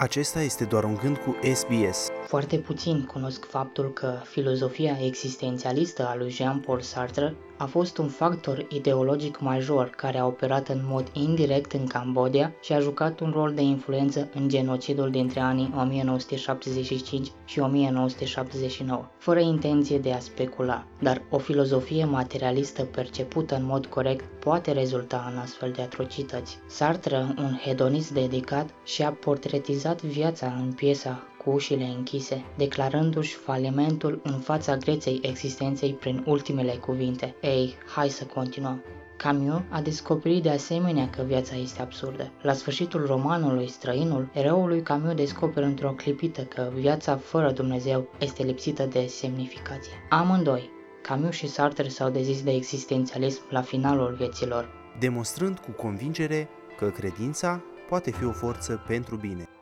Acesta este doar un gând cu SBS. Foarte puțini cunosc faptul că filozofia existențialistă a lui Jean-Paul Sartre a fost un factor ideologic major care a operat în mod indirect în Cambodgia și a jucat un rol de influență în genocidul dintre anii 1975 și 1979, fără intenție de a specula. Dar o filozofie materialistă percepută în mod corect poate rezulta în astfel de atrocități. Sartre, un hedonist dedicat, și-a portretizat viața în piesa Cu ușile închise, declarându-și falimentul în fața greței existenței prin ultimele cuvinte: "Ei, hai să continuăm." Camus a descoperit de asemenea că viața este absurdă. La sfârșitul romanului Străinul, eroul lui Camus descoperă într-o clipită că viața fără Dumnezeu este lipsită de semnificație. Amândoi, Camus și Sartre, s-au dezis de existențialism la finalul vieților, Demonstrând cu convingere că credința poate fi o forță pentru bine.